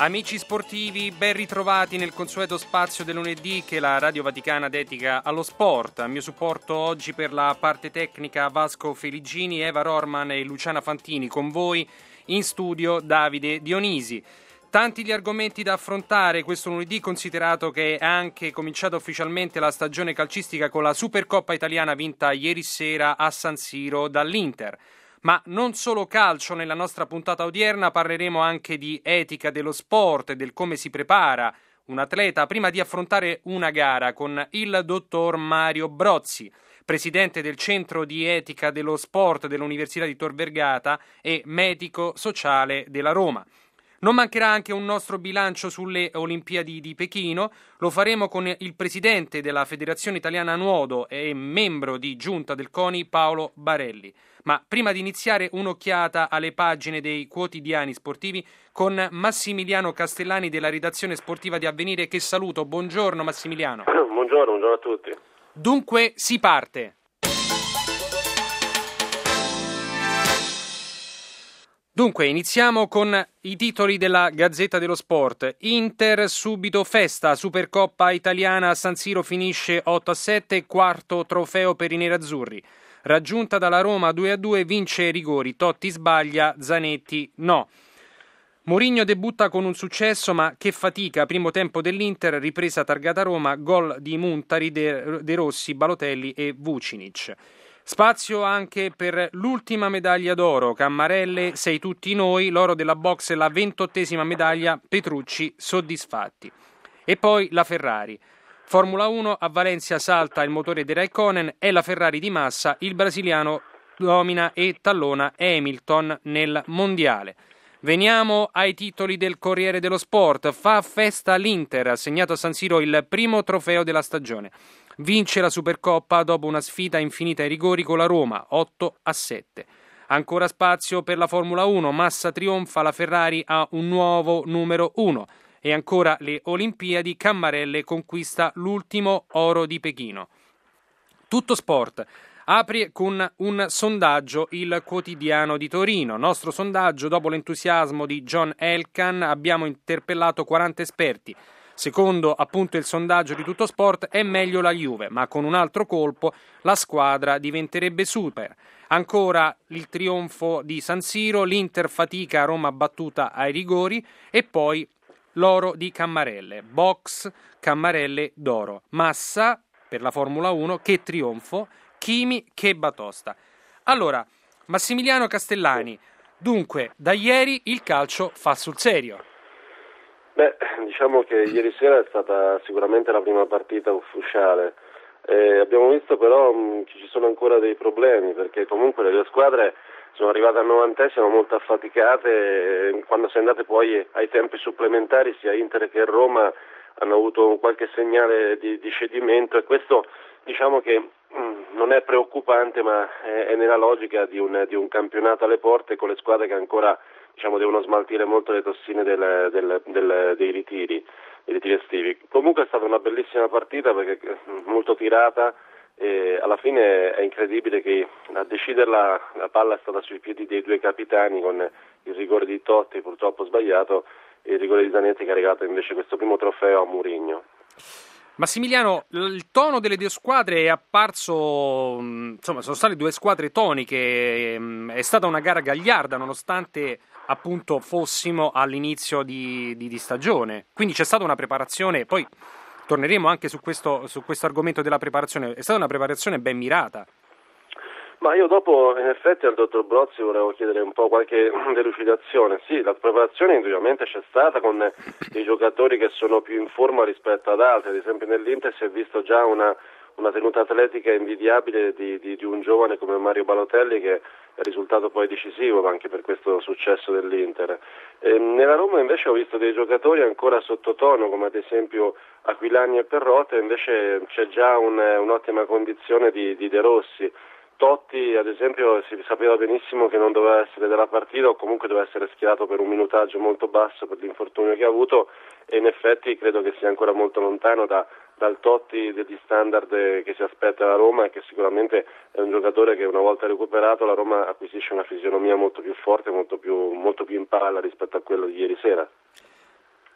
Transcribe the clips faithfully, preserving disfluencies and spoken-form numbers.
Amici sportivi, ben ritrovati nel consueto spazio del lunedì che la Radio Vaticana dedica allo sport. A mio supporto oggi per la parte tecnica Vasco Feligini, Eva Rorman e Luciana Fantini. Con voi in studio Davide Dionisi. Tanti gli argomenti da affrontare questo lunedì, considerato che è anche cominciata ufficialmente la stagione calcistica con la Supercoppa italiana vinta ieri sera a San Siro dall'Inter. Ma non solo calcio nella nostra puntata odierna, parleremo anche di etica dello sport e del come si prepara un atleta prima di affrontare una gara con il dottor Mario Brozzi, presidente del Centro di Etica dello Sport dell'Università di Tor Vergata e medico sociale della Roma. Non mancherà anche un nostro bilancio sulle Olimpiadi di Pechino, lo faremo con il presidente della Federazione Italiana Nuoto e membro di giunta del CONI Paolo Barelli. Ma prima di iniziare un'occhiata alle pagine dei quotidiani sportivi con Massimiliano Castellani della redazione sportiva di Avvenire, che saluto. Buongiorno Massimiliano. Buongiorno, buongiorno a tutti. Dunque si parte. Dunque, iniziamo con i titoli della Gazzetta dello Sport. Inter subito festa, Supercoppa italiana a San Siro finisce otto a sette, quarto trofeo per i nerazzurri. Raggiunta dalla Roma due a due, vince ai rigori, Totti sbaglia, Zanetti no. Mourinho debutta con un successo, ma che fatica, primo tempo dell'Inter, ripresa targata Roma, gol di Muntari, De, De Rossi, Balotelli e Vucinic. Spazio anche per l'ultima medaglia d'oro, Cammarelle, sei tutti noi, l'oro della box e la ventottesima medaglia, Petrucci soddisfatti. E poi la Ferrari. Formula uno, a Valencia salta il motore di Raikkonen, è la Ferrari di Massa, il brasiliano domina e tallona Hamilton nel mondiale. Veniamo ai titoli del Corriere dello Sport. Fa festa l'Inter, assegnato a San Siro il primo trofeo della stagione. Vince la Supercoppa dopo una sfida infinita ai rigori con la Roma, otto a sette. Ancora spazio per la Formula uno, Massa trionfa, la Ferrari ha un nuovo numero uno. E ancora le Olimpiadi, Cammarelle conquista l'ultimo oro di Pechino. Tutto sport. Apre con un sondaggio il Quotidiano di Torino. Nostro sondaggio, dopo l'entusiasmo di John Elkann, abbiamo interpellato quaranta esperti. Secondo appunto il sondaggio di Tutto Sport è meglio la Juve, ma con un altro colpo la squadra diventerebbe super. Ancora il trionfo di San Siro, l'Inter fatica, Roma battuta ai rigori e poi l'oro di Cammarelle, box Cammarelle d'oro. Massa per la Formula uno, che trionfo, Chimi che batosta. Allora, Massimiliano Castellani, dunque da ieri il calcio fa sul serio. Beh, diciamo che ieri sera è stata sicuramente la prima partita ufficiale. Eh, abbiamo visto però mh, che ci sono ancora dei problemi, perché comunque le due squadre sono arrivate al novantesimo molto affaticate, e quando si è andate poi ai tempi supplementari sia Inter che Roma hanno avuto qualche segnale di, di cedimento, e questo diciamo che mh, non è preoccupante, ma è, è nella logica di un, di un campionato alle porte, con le squadre che ancora diciamo devono smaltire molto le tossine del, del, del, dei ritiri, dei ritiri estivi. Comunque è stata una bellissima partita, perché molto tirata. E alla fine è incredibile che a deciderla la palla è stata sui piedi dei due capitani, con il rigore di Totti purtroppo sbagliato e il rigore di Zanetti che ha regalato invece questo primo trofeo a Mourinho. Massimiliano, il tono delle due squadre è apparso, insomma sono state due squadre toniche, è stata una gara gagliarda nonostante appunto fossimo all'inizio di, di, di stagione, quindi c'è stata una preparazione, poi torneremo anche su questo, su questo argomento della preparazione, è stata una preparazione ben mirata. Ma io dopo in effetti al dottor Brozzi volevo chiedere un po' qualche delucidazione. Sì, la preparazione indubbiamente c'è stata, con dei giocatori che sono più in forma rispetto ad altri, ad esempio nell'Inter si è visto già una, una tenuta atletica invidiabile di, di, di un giovane come Mario Balotelli, che è risultato poi decisivo anche per questo successo dell'Inter. E nella Roma invece ho visto dei giocatori ancora sottotono, come ad esempio Aquilani e Perrotte, invece c'è già un, un'ottima condizione di, di De Rossi. Totti ad esempio si sapeva benissimo che non doveva essere della partita, o comunque doveva essere schierato per un minutaggio molto basso per l'infortunio che ha avuto, e in effetti credo che sia ancora molto lontano da, dal Totti degli standard che si aspetta la Roma, e che sicuramente è un giocatore che una volta recuperato la Roma acquisisce una fisionomia molto più forte, molto più, molto più in palla rispetto a quello di ieri sera.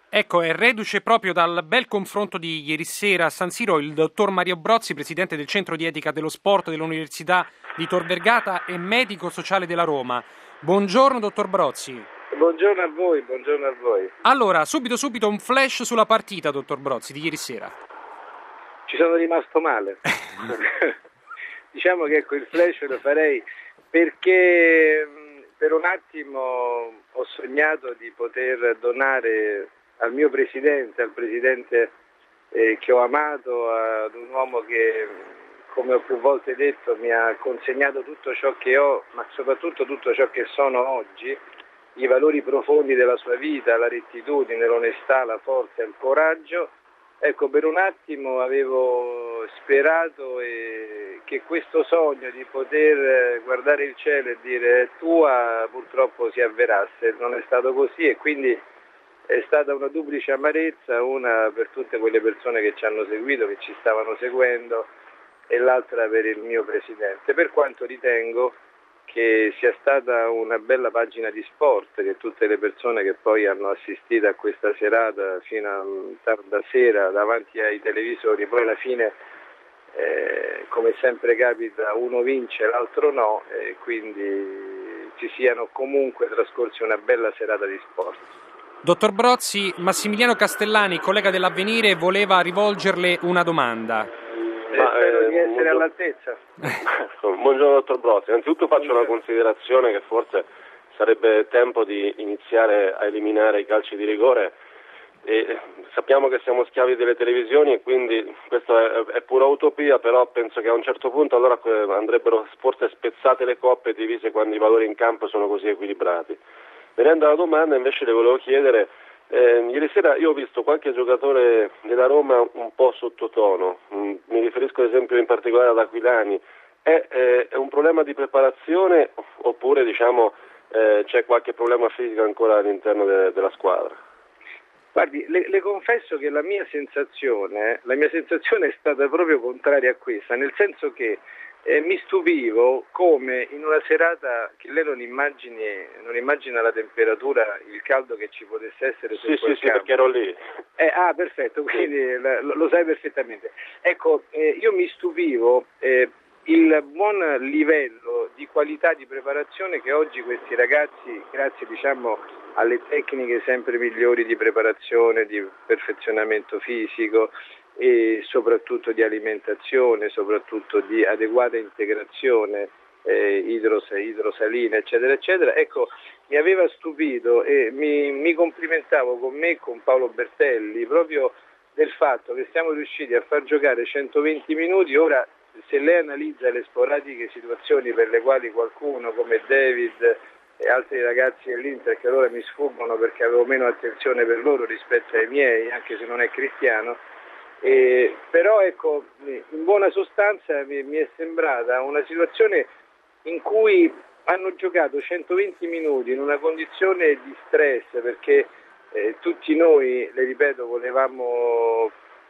Ecco, è reduce proprio dal bel confronto di ieri sera a San Siro il dottor Mario Brozzi, presidente del Centro di Etica dello Sport dell'Università di Tor Vergata e medico sociale della Roma. Buongiorno, dottor Brozzi. Buongiorno a voi, buongiorno a voi. Allora, subito subito un flash sulla partita, dottor Brozzi, di ieri sera. Ci sono rimasto male. Diciamo che ecco, il flash lo farei perché per un attimo ho sognato di poter donare al mio presidente, al presidente eh, che ho amato, ad un uomo che, come ho più volte detto, mi ha consegnato tutto ciò che ho, ma soprattutto tutto ciò che sono oggi, i valori profondi della sua vita, la rettitudine, l'onestà, la forza e il coraggio. Ecco, per un attimo avevo sperato eh, che questo sogno di poter guardare il cielo e dire è tua purtroppo si avverasse. Non è stato così e quindi è stata una duplice amarezza, una per tutte quelle persone che ci hanno seguito, che ci stavano seguendo, e l'altra per il mio presidente, per quanto ritengo che sia stata una bella pagina di sport, che tutte le persone che poi hanno assistito a questa serata fino a tarda sera davanti ai televisori, poi alla fine eh, come sempre capita uno vince l'altro no, e quindi ci siano comunque trascorsi una bella serata di sport. Dottor Brozzi, Massimiliano Castellani, collega dell'Avvenire, voleva rivolgerle una domanda. Ma, spero eh, di essere buongiorno. All'altezza. Buongiorno dottor Brozzi, innanzitutto faccio una considerazione che forse sarebbe tempo di iniziare a eliminare i calci di rigore. E sappiamo che siamo schiavi delle televisioni e quindi questa è, è pura utopia, però penso che a un certo punto allora andrebbero forse spezzate le coppe divise quando i valori in campo sono così equilibrati. Venendo alla domanda invece le volevo chiedere, eh, ieri sera io ho visto qualche giocatore della Roma un po' sottotono, mm, mi riferisco ad esempio in particolare ad Aquilani, è, eh, è un problema di preparazione oppure diciamo eh, c'è qualche problema fisico ancora all'interno de- della squadra? Guardi, le, le confesso che la mia sensazione, la mia sensazione è stata proprio contraria a questa, nel senso che Eh, mi stupivo come in una serata che lei non immagini, non immagina la temperatura, il caldo che ci potesse essere su sì, quel sì, sì, perché ero lì. Eh, ah, perfetto, quindi sì. lo, lo sai perfettamente. Ecco, eh, io mi stupivo eh, il buon livello di qualità di preparazione che oggi questi ragazzi, grazie diciamo alle tecniche sempre migliori di preparazione, di perfezionamento fisico, e soprattutto di alimentazione, soprattutto di adeguata integrazione eh, idros- idrosalina eccetera eccetera, ecco mi aveva stupito e mi, mi complimentavo con me e con Paolo Bertelli proprio del fatto che siamo riusciti a far giocare centoventi minuti. Ora se lei analizza le sporadiche situazioni per le quali qualcuno come David e altri ragazzi dell'Inter che allora mi sfuggono perché avevo meno attenzione per loro rispetto ai miei, anche se non è cristiano, Eh, però ecco, in buona sostanza mi, mi è sembrata una situazione in cui hanno giocato centoventi minuti in una condizione di stress perché eh, tutti noi, le ripeto, volevamo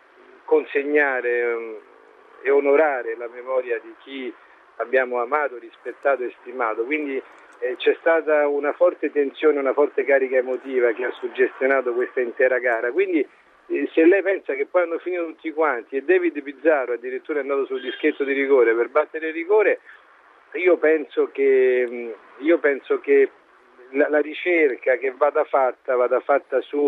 consegnare um, e onorare la memoria di chi abbiamo amato, rispettato e stimato, quindi eh, c'è stata una forte tensione, una forte carica emotiva che ha suggestionato questa intera gara, quindi se lei pensa che poi hanno finito tutti quanti e David Pizzaro addirittura è andato sul dischetto di rigore per battere il rigore, io penso che, io penso che la, la ricerca che vada fatta vada fatta su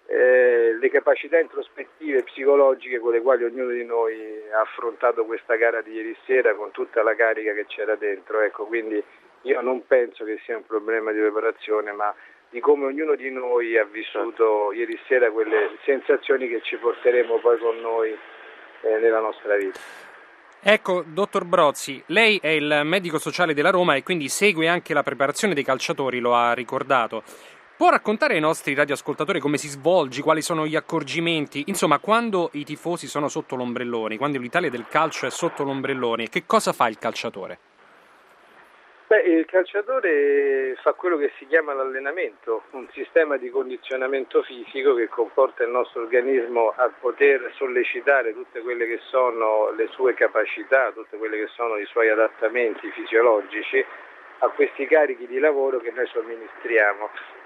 eh, le capacità introspettive psicologiche con le quali ognuno di noi ha affrontato questa gara di ieri sera con tutta la carica che c'era dentro, ecco, quindi io non penso che sia un problema di preparazione, ma di come ognuno di noi ha vissuto ieri sera quelle sensazioni che ci porteremo poi con noi eh, nella nostra vita. Ecco, dottor Brozzi, lei è il medico sociale della Roma e quindi segue anche la preparazione dei calciatori, lo ha ricordato. Può raccontare ai nostri radioascoltatori come si svolge, quali sono gli accorgimenti? Insomma, quando i tifosi sono sotto l'ombrellone, quando l'Italia del calcio è sotto l'ombrellone, che cosa fa il calciatore? Beh, il calciatore fa quello che si chiama l'allenamento, un sistema di condizionamento fisico che comporta il nostro organismo a poter sollecitare tutte quelle che sono le sue capacità, tutte quelle che sono i suoi adattamenti fisiologici a questi carichi di lavoro che noi somministriamo.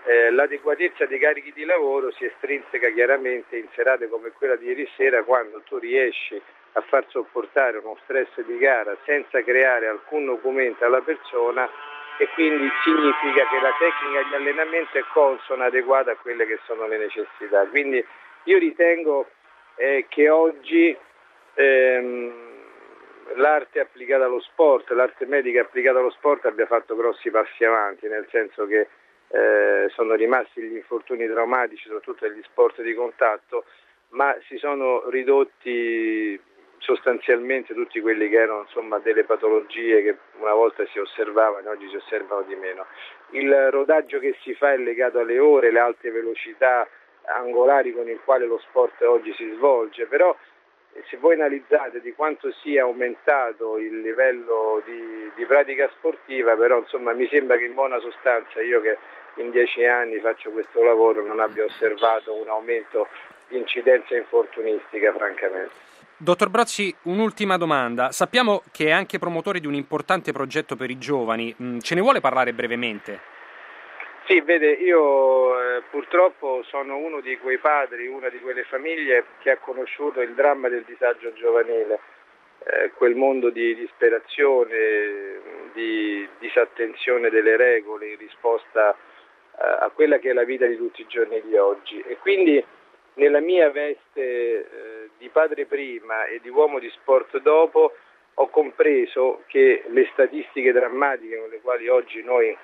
eh, l'adeguatezza dei carichi di lavoro si estrinseca chiaramente in serate come quella di ieri sera, quando tu riesci a far sopportare uno stress di gara senza creare alcun documento alla persona, e quindi significa che la tecnica di allenamento è consona, adeguata a quelle che sono le necessità. Quindi io ritengo eh, che oggi ehm, l'arte applicata allo sport, l'arte medica applicata allo sport abbia fatto grossi passi avanti, nel senso che eh, sono rimasti gli infortuni traumatici, soprattutto negli sport di contatto, ma si sono ridotti sostanzialmente tutti quelli che erano insomma delle patologie che una volta si osservavano, oggi si osservano di meno. Il rodaggio che si fa è legato alle ore, le alte velocità angolari con il quale lo sport oggi si svolge, però se voi analizzate di quanto sia aumentato il livello di, di pratica sportiva, però insomma mi sembra che in buona sostanza io che in dieci anni faccio questo lavoro non abbia osservato un aumento di incidenza infortunistica, francamente. Dottor Brozzi, un'ultima domanda. Sappiamo che è anche promotore di un importante progetto per i giovani. Ce ne vuole parlare brevemente? Sì, vede, io eh, purtroppo sono uno di quei padri, una di quelle famiglie che ha conosciuto il dramma del disagio giovanile, eh, quel mondo di disperazione, di disattenzione delle regole in risposta eh, a quella che è la vita di tutti i giorni di oggi. E quindi nella mia veste eh, di padre prima e di uomo di sport dopo ho compreso che le statistiche drammatiche con le quali oggi noi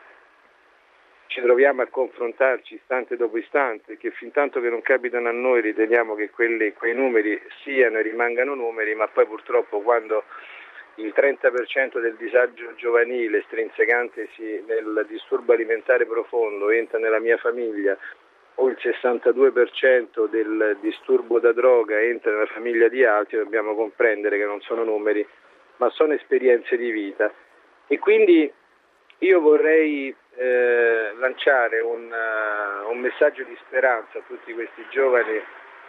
ci troviamo a confrontarci istante dopo istante, che fin tanto che non capitano a noi riteniamo che quelli, quei numeri siano e rimangano numeri, ma poi purtroppo quando il trenta per cento del disagio giovanile estrinsecantesi nel disturbo alimentare profondo entra nella mia famiglia, o il sessantadue per cento del disturbo da droga entra nella famiglia di altri, dobbiamo comprendere che non sono numeri, ma sono esperienze di vita. E quindi io vorrei eh, lanciare un, uh, un messaggio di speranza a tutti questi giovani,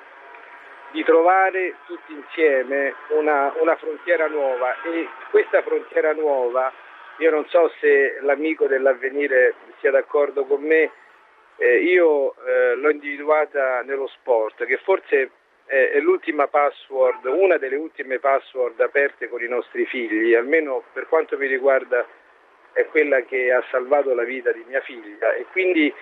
di trovare tutti insieme una, una frontiera nuova, e questa frontiera nuova, io non so se l'amico dell'Avvenire sia d'accordo con me, Eh, io eh, l'ho individuata nello sport, che forse è, è l'ultima password, una delle ultime password aperte con i nostri figli, almeno per quanto mi riguarda è quella che ha salvato la vita di mia figlia, e quindi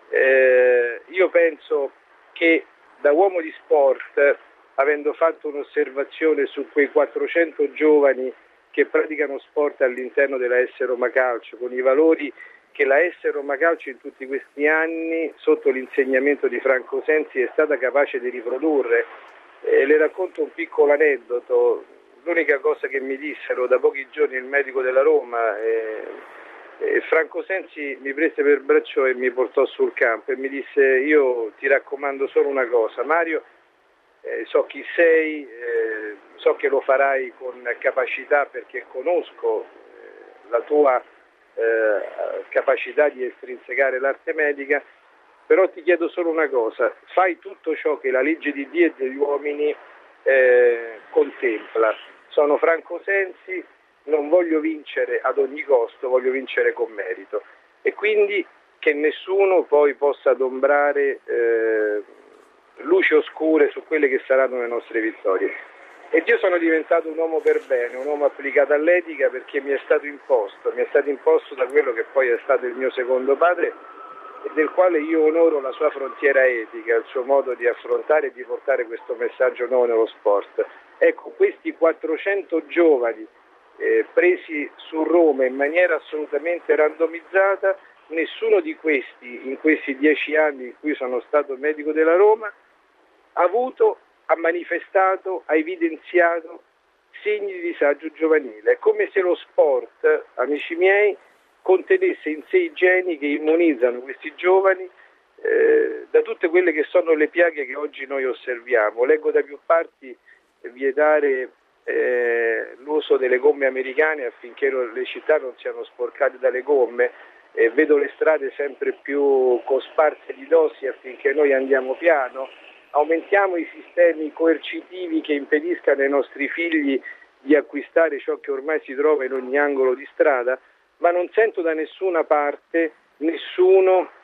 eh, io penso che da uomo di sport, avendo fatto un'osservazione su quei quattrocento giovani che praticano sport all'interno della S Roma Calcio, con i valori che la S Roma Calcio in tutti questi anni, sotto l'insegnamento di Franco Sensi, è stata capace di riprodurre. Eh, le racconto un piccolo aneddoto. L'unica cosa che mi dissero da pochi giorni il medico della Roma, eh, eh, Franco Sensi mi prese per braccio e mi portò sul campo e mi disse: io ti raccomando solo una cosa, Mario, eh, so chi sei, eh, so che lo farai con capacità perché conosco eh, la tua Eh, capacità di estrinsecare l'arte medica, però ti chiedo solo una cosa: fai tutto ciò che la legge di Dio e degli uomini eh, contempla. Sono Franco Sensi, non voglio vincere ad ogni costo, voglio vincere con merito, e quindi che nessuno poi possa adombrare eh, luci oscure su quelle che saranno le nostre vittorie. Ed io sono diventato un uomo per bene, un uomo applicato all'etica, perché mi è stato imposto, mi è stato imposto da quello che poi è stato il mio secondo padre, e del quale io onoro la sua frontiera etica, il suo modo di affrontare e di portare questo messaggio nuovo nello sport. Ecco, questi quattrocento giovani eh, presi su Roma in maniera assolutamente randomizzata, nessuno di questi, in questi dieci anni in cui sono stato medico della Roma, ha avuto ha manifestato, ha evidenziato segni di disagio giovanile. È come se lo sport, amici miei, contenesse in sé i geni che immunizzano questi giovani eh, da tutte quelle che sono le piaghe che oggi noi osserviamo. Leggo da più parti vietare eh, l'uso delle gomme americane affinché le città non siano sporcate dalle gomme, eh, vedo le strade sempre più cosparse di dossi affinché noi andiamo piano. Aumentiamo i sistemi coercitivi che impediscano ai nostri figli di acquistare ciò che ormai si trova in ogni angolo di strada, ma non sento da nessuna parte nessuno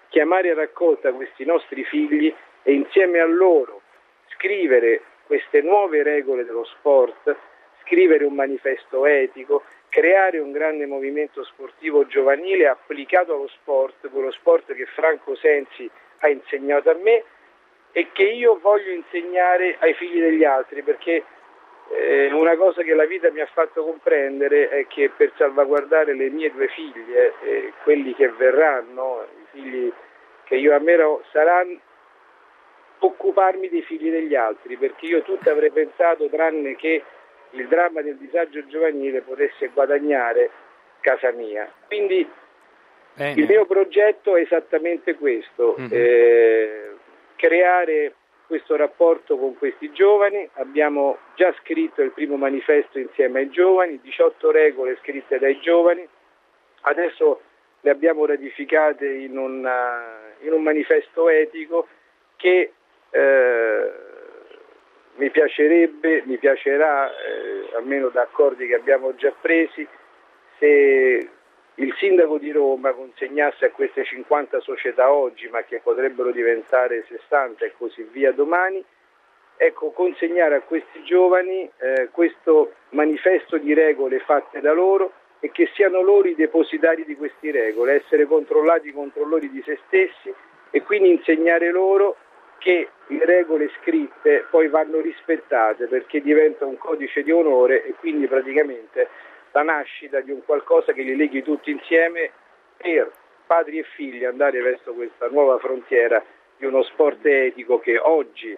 chiamare a raccolta questi nostri figli e insieme a loro scrivere queste nuove regole dello sport, scrivere un manifesto etico, creare un grande movimento sportivo giovanile applicato allo sport, quello sport che Franco Sensi ha insegnato a me e che io voglio insegnare ai figli degli altri, perché eh, una cosa che la vita mi ha fatto comprendere è che per salvaguardare le mie due figlie e eh, quelli che verranno, i figli che io amerò, saranno occuparmi dei figli degli altri, perché io tutto avrei pensato tranne che il dramma del disagio giovanile potesse guadagnare casa mia. Quindi Bene. Il mio progetto è esattamente questo, mm-hmm. eh, creare questo rapporto con questi giovani. Abbiamo già scritto il primo manifesto insieme ai giovani, diciotto regole scritte dai giovani, adesso le abbiamo ratificate in, una, in un manifesto etico che eh, mi piacerebbe, mi piacerà, eh, almeno da accordi che abbiamo già presi, se il sindaco di Roma consegnasse a queste cinquanta società oggi, ma che potrebbero diventare sessanta e così via domani, ecco, consegnare a questi giovani eh, questo manifesto di regole fatte da loro e che siano loro i depositari di queste regole, essere controllati controllori di se stessi e quindi insegnare loro che le regole scritte poi vanno rispettate, perché diventa un codice di onore e quindi praticamente la nascita di un qualcosa che li leghi tutti insieme per padri e figli andare verso questa nuova frontiera di uno sport etico che oggi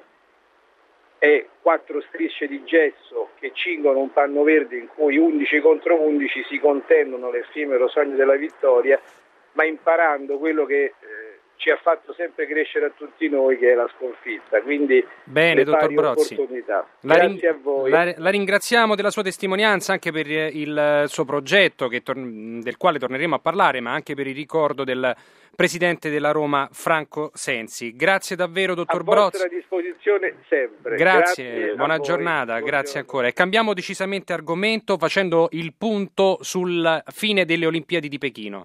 è quattro strisce di gesso che cingono un panno verde in cui undici contro undici si contendono l'effimero sogno della vittoria, ma imparando quello che eh, ci ha fatto sempre crescere a tutti noi, che è la sconfitta. Quindi Bene, le dottor pari Brozzi. opportunità. La Grazie ring- a voi. La, la ringraziamo della sua testimonianza, anche per il suo progetto che tor- del quale torneremo a parlare, ma anche per il ricordo del presidente della Roma Franco Sensi. Grazie davvero, dottor Brozzi. A vostra disposizione sempre. Grazie, Grazie buona giornata, Buongiorno. Grazie ancora. E cambiamo decisamente argomento facendo il punto sul fine delle Olimpiadi di Pechino.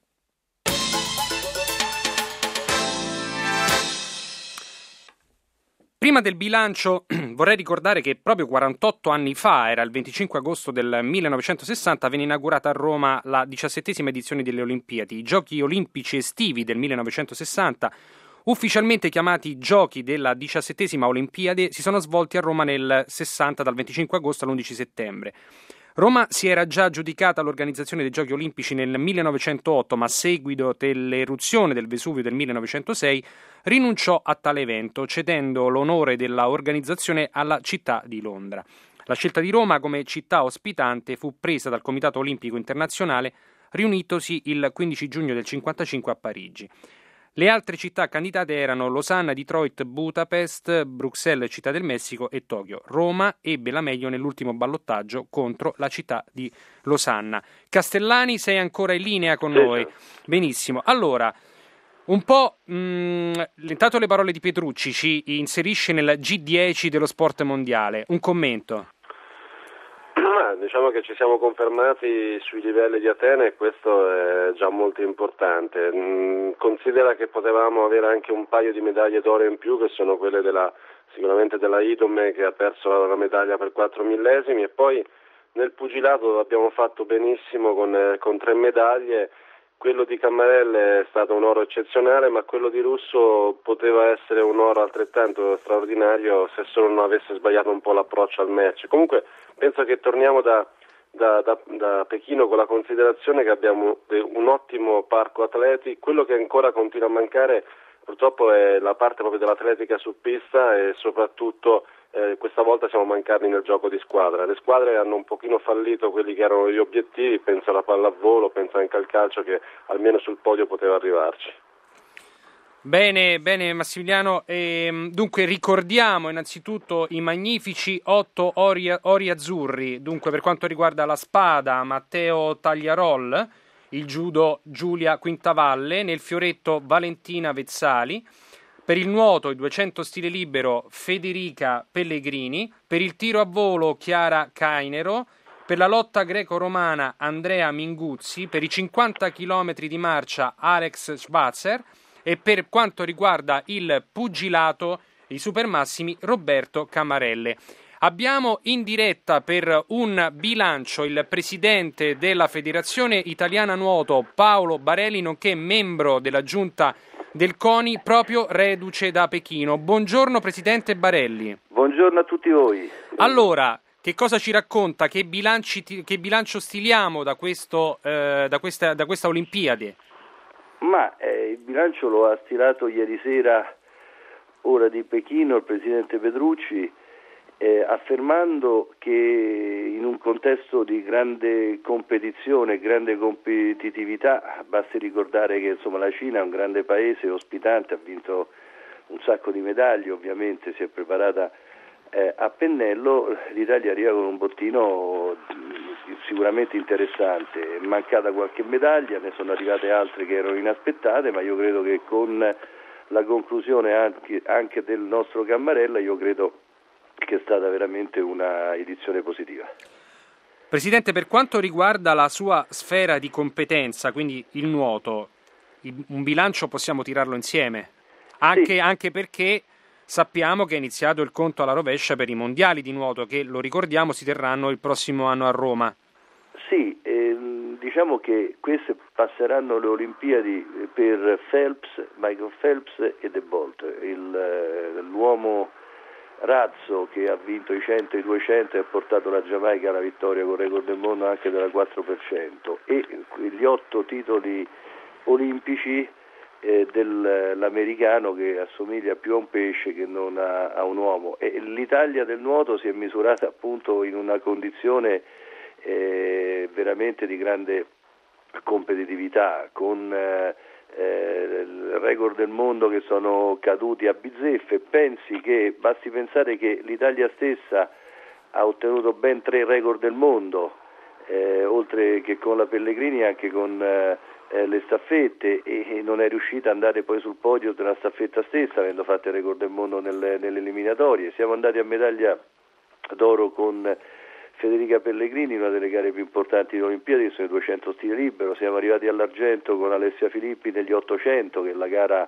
Prima del bilancio vorrei ricordare che proprio quarantotto anni fa, era il venticinque agosto del millenovecentosessanta, venne inaugurata a Roma la diciassettesima edizione delle Olimpiadi. I Giochi Olimpici Estivi del millenovecentosessanta, ufficialmente chiamati Giochi della diciassettesima Olimpiade, si sono svolti a Roma nel sessanta dal venticinque agosto all'undici settembre. Roma si era già aggiudicata l'organizzazione dei Giochi Olimpici nel millenovecentootto, ma a seguito dell'eruzione del Vesuvio del millenovecentosei rinunciò a tale evento, cedendo l'onore della organizzazione alla città di Londra. La scelta di Roma come città ospitante fu presa dal Comitato Olimpico Internazionale, riunitosi il quindici giugno del cinquantacinque a Parigi. Le altre città candidate erano Losanna, Detroit, Budapest, Bruxelles, Città del Messico e Tokyo. Roma ebbe la meglio nell'ultimo ballottaggio contro la città di Losanna. Castellani, sei ancora in linea con noi? Benissimo. Allora, un po', mh, intanto le parole di Petrucci ci inserisce nel G dieci dello sport mondiale. Un commento? Ma diciamo che ci siamo confermati sui livelli di Atene e questo è già molto importante. Mm, considera che potevamo avere anche un paio di medaglie d'oro in più, che sono quelle della, sicuramente della Idome, che ha perso la medaglia per quattro millesimi, e poi nel pugilato abbiamo fatto benissimo con, eh, con tre medaglie. Quello di Cammarelle è stato un oro eccezionale, ma quello di Russo poteva essere un oro altrettanto straordinario se solo non avesse sbagliato un po' l'approccio al match. Comunque penso che torniamo da, da, da, da Pechino con la considerazione che abbiamo un ottimo parco atleti. Quello che ancora continua a mancare purtroppo è la parte proprio dell'atletica su pista e soprattutto eh, questa volta siamo mancati nel gioco di squadra. Le squadre hanno un pochino fallito quelli che erano gli obiettivi, penso alla pallavolo, penso anche al calcio che almeno sul podio poteva arrivarci. Bene, bene Massimiliano, e, dunque ricordiamo innanzitutto i magnifici otto ori, ori azzurri, dunque per quanto riguarda la spada Matteo Tagliarol, il judo Giulia Quintavalle, nel fioretto Valentina Vezzali, per il nuoto il duecento stile libero Federica Pellegrini, per il tiro a volo Chiara Cainero, per la lotta greco-romana Andrea Minguzzi, per i cinquanta chilometri di marcia Alex Schwarzer, e per quanto riguarda il pugilato, i supermassimi, Roberto Camarelle. Abbiamo in diretta per un bilancio il presidente della Federazione Italiana Nuoto, Paolo Barelli, nonché membro della giunta del CONI, proprio reduce da Pechino. Buongiorno presidente Barelli. Buongiorno a tutti voi. Allora, che cosa ci racconta? Che, bilanci, che bilancio stiliamo da, questo, eh, da, questa, da questa Olimpiade? Ma eh, il bilancio lo ha stilato ieri sera, ora di Pechino, il presidente Petrucci, eh, affermando che in un contesto di grande competizione, grande competitività, basti ricordare che insomma, la Cina è un grande paese ospitante, ha vinto un sacco di medaglie, ovviamente si è preparata eh, a pennello, l'Italia arriva con un bottino sicuramente interessante, è mancata qualche medaglia, ne sono arrivate altre che erano inaspettate, ma io credo che con la conclusione anche, anche del nostro Cammarella, io credo che è stata veramente una edizione positiva. Presidente, per quanto riguarda la sua sfera di competenza, quindi il nuoto, un bilancio possiamo tirarlo insieme, anche, sì. anche perché sappiamo che è iniziato il conto alla rovescia per i mondiali di nuoto che, lo ricordiamo, si terranno il prossimo anno a Roma. Sì, ehm, diciamo che queste passeranno le Olimpiadi per Phelps, Michael Phelps e De Bolt, il, l'uomo razzo che ha vinto i cento e i duecento e ha portato la Giamaica alla vittoria con il record del mondo anche della quattro per cento, e gli otto titoli olimpici eh, dell'americano che assomiglia più a un pesce che non a, a un uomo, e l'Italia del nuoto si è misurata appunto in una condizione eh, veramente di grande competitività, con eh, Eh, il record del mondo che sono caduti a bizzeffe. Pensi che basti pensare che l'Italia stessa ha ottenuto ben tre record del mondo, eh, oltre che con la Pellegrini anche con eh, le staffette, e, e non è riuscita ad andare poi sul podio della staffetta stessa, avendo fatto il record del mondo nelle, nelle eliminatorie. Siamo andati a medaglia d'oro con Federica Pellegrini, una delle gare più importanti delle Olimpiadi, che sono i duecento stile libero. Siamo arrivati all'argento con Alessia Filippi negli ottocento, che è la gara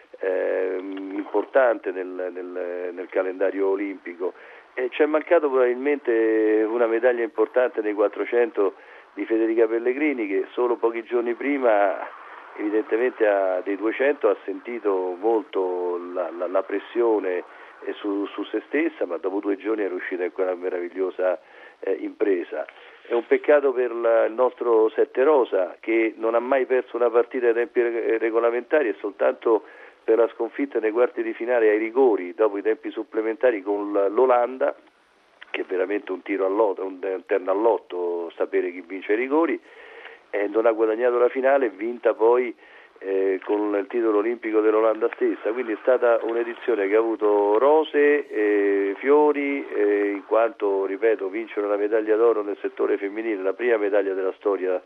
eh, importante nel, nel, nel calendario olimpico. E ci è mancato probabilmente una medaglia importante nei quattrocento di Federica Pellegrini, che solo pochi giorni prima, evidentemente a, dei duecento, ha sentito molto la, la, la pressione su, su se stessa, ma dopo due giorni è riuscita in quella meravigliosa Eh, impresa. È un peccato per la, il nostro Sette Rosa, che non ha mai perso una partita ai tempi re- regolamentari, e soltanto per la sconfitta nei quarti di finale ai rigori dopo i tempi supplementari con l'Olanda, che è veramente un tiro all'otto, un, un terno all'otto sapere chi vince i rigori, eh, non ha guadagnato la finale, vinta poi Eh, con il titolo olimpico dell'Olanda stessa. Quindi è stata un'edizione che ha avuto rose, eh, fiori, eh, in quanto, ripeto, vincere una medaglia d'oro nel settore femminile, la prima medaglia della storia,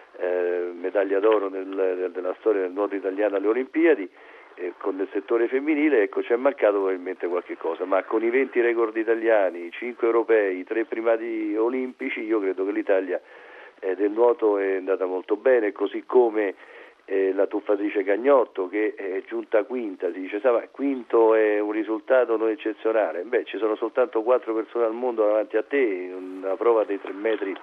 eh, medaglia d'oro nel, nel, della storia del nuoto italiano alle Olimpiadi, eh, con il settore femminile, ecco, ci è mancato probabilmente qualche cosa, ma con i venti record italiani, cinque europei, tre primati olimpici, io credo che l'Italia eh, del nuoto è andata molto bene, così come Eh, la tuffatrice Cagnotto, che è giunta quinta. Si dice, sa, quinto è un risultato non eccezionale. Beh, ci sono soltanto quattro persone al mondo davanti a te, in una prova dei tre metri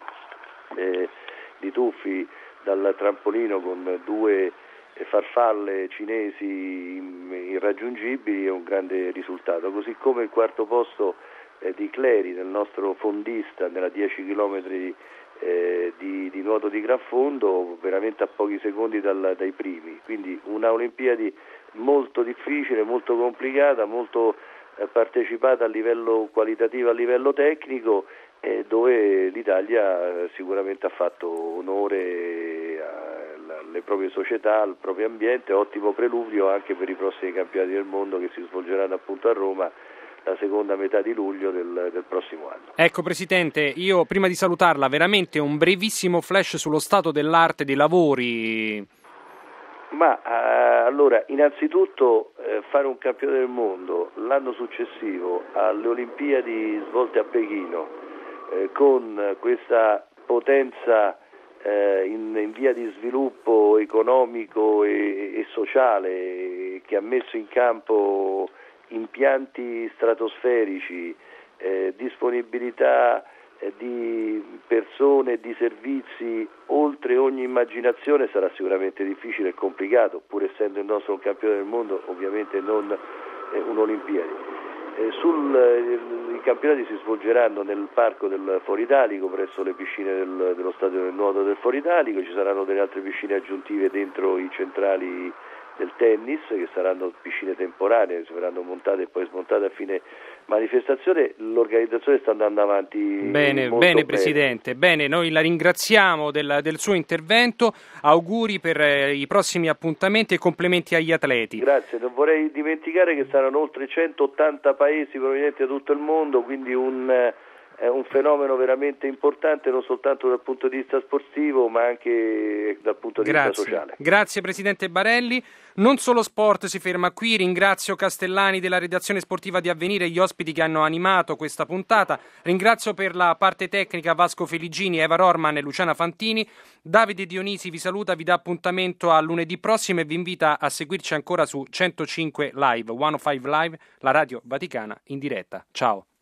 eh, di tuffi dal trampolino con due farfalle cinesi irraggiungibili, è un grande risultato, così come il quarto posto eh, di Cleri, del nostro fondista, nella dieci chilometri Eh, di, di nuoto di gran fondo, veramente a pochi secondi dal, dai primi. Quindi una Olimpiadi molto difficile, molto complicata, molto eh, partecipata a livello qualitativo, a livello tecnico, eh, dove l'Italia eh, sicuramente ha fatto onore alle proprie società, al proprio ambiente, ottimo preludio anche per i prossimi campionati del mondo che si svolgeranno appunto a Roma la seconda metà di luglio del, del prossimo anno. Ecco Presidente, io prima di salutarla veramente un brevissimo flash sullo stato dell'arte dei lavori. Ma eh, allora, innanzitutto eh, fare un campione del mondo l'anno successivo alle Olimpiadi svolte a Pechino eh, con questa potenza eh, in, in via di sviluppo economico e, e sociale, che ha messo in campo impianti stratosferici, eh, disponibilità eh, di persone e di servizi oltre ogni immaginazione, sarà sicuramente difficile e complicato, pur essendo il nostro un campione del mondo, ovviamente non eh, un'Olimpiadi. Eh, sul, eh, I campionati si svolgeranno nel parco del Foro Italico, presso le piscine del, dello stadio del nuoto del Foro Italico. Ci saranno delle altre piscine aggiuntive dentro i centrali del tennis, che saranno piscine temporanee, si verranno montate e poi smontate a fine manifestazione. L'organizzazione sta andando avanti bene, molto bene, bene. Presidente, bene, noi la ringraziamo del, del suo intervento, auguri per eh, i prossimi appuntamenti e complimenti agli atleti. Grazie, non vorrei dimenticare che saranno oltre centottanta paesi provenienti da tutto il mondo, quindi un eh, è un fenomeno veramente importante, non soltanto dal punto di vista sportivo ma anche dal punto di Grazie. vista sociale. Grazie Presidente Barelli. Non solo sport si ferma qui, ringrazio Castellani della redazione sportiva di Avvenire e gli ospiti che hanno animato questa puntata, ringrazio per la parte tecnica Vasco Feligini, Eva Rorman e Luciana Fantini. Davide Dionisi vi saluta, vi dà appuntamento a lunedì prossimo e vi invita a seguirci ancora su centocinque Live, centocinque Live, la radio vaticana in diretta. Ciao.